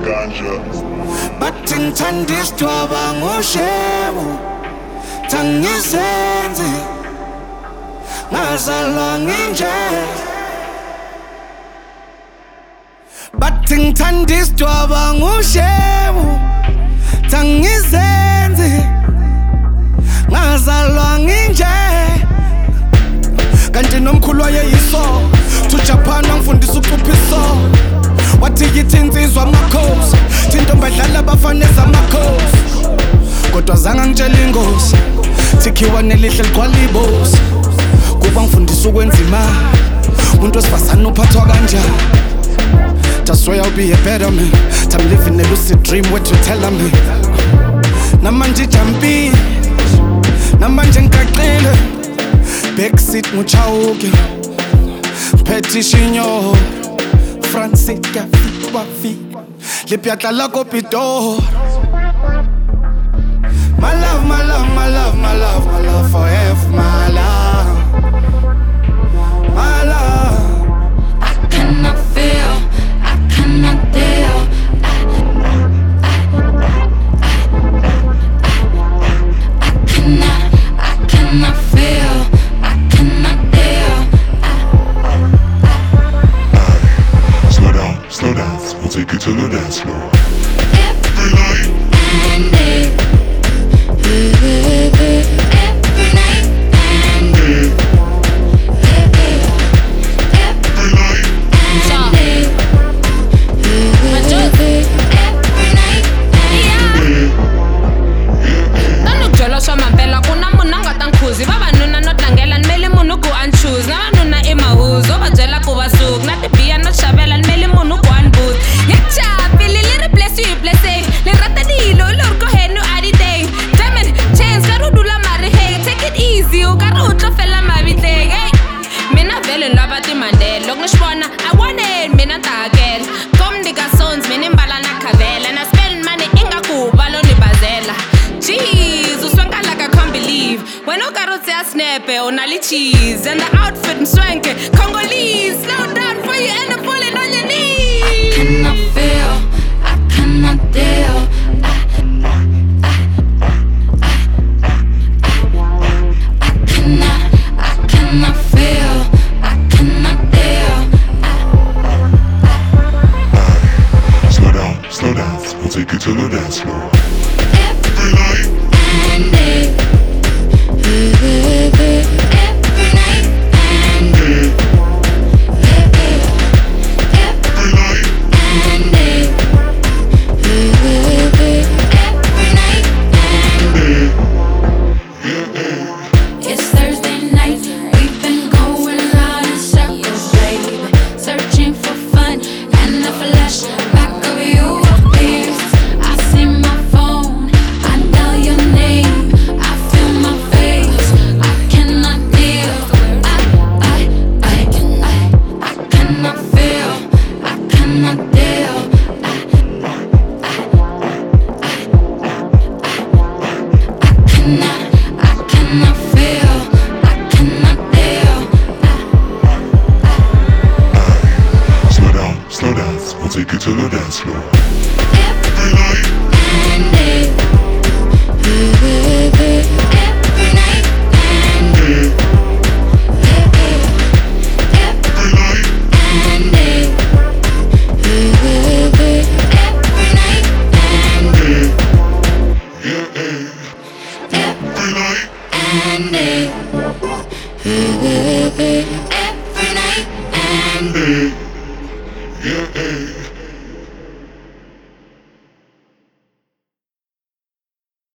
bathi ngithanda isidwaba ngoshebu tangizenze ngazalwa nginje bathi ngithanda isidwaba ngoshebu tangizenze ngazalwa nginje kanti nomkhulu wayeyiso to Japan angifundisa uquphiso wathi yithi insizwa amakhosi thinto badlala abafaneza amakhosi kodwa zanga ngitshela ingozi thikhiwa nelihle ligcwala ibosi kuba ngifundisa ukwenza imali umuntu wesifazane uphathwa kanjani. Just swear I'll be a better man. I'm living a lucid dream, what you tell me. Namanje jampi, namanje ngaqile. Backseat muchauke, petishinyo. Francis kafi wafi, lipiata la kopito. My love, my love, my love, my love, my love forever, my love, my love. I cannot feel. Slow down, we'll take you to the dance floor. Every night and day. Every night and day. Every night and day. Every night and day. Tanujolo swa mampela kuna munhu nga ta nkhuzi vavanuna no tlangela nimeli munhu ku a choose na vanuna i mahuzo va byela ku va suku na tibiya no xavela nimeli munhu ku a nbuzi hi chapili li replace you blessing li rata dilo lori ko henu a di day diamond chance ka rudula mari hey take it easy u ka ri u tlofela mavitleng hey mina vele lava timandela loko ni xivona I want it mina ta hakela kom ndika sons mina mbala na khavela na spend money ingaku va lo ni bazela jeez uswanka like I can't believe when u ka ri u tseya snepe u na li cheese and the outfit mswenke Congolese slow down for you and the falling on your knees. I cannot feel, I cannot deal. I cannot feel, I cannot deal. Slow down, we'll take you to the dance floor. Every night and day. Every night and day. Every night and day. Every night and day. It's Thursday night, we've been going round in circles, baby. Searching for fun and the flashback of you appears. I see my phone, I know your name, I feel my face, I cannot deal. I cannot feel, I cannot deal. I cannot feel, I cannot deal. Slow down, we'll take you to the dance floor. Every night and day. Every night and day. Every night and day. Every night and day. Every night and day. Every night and day.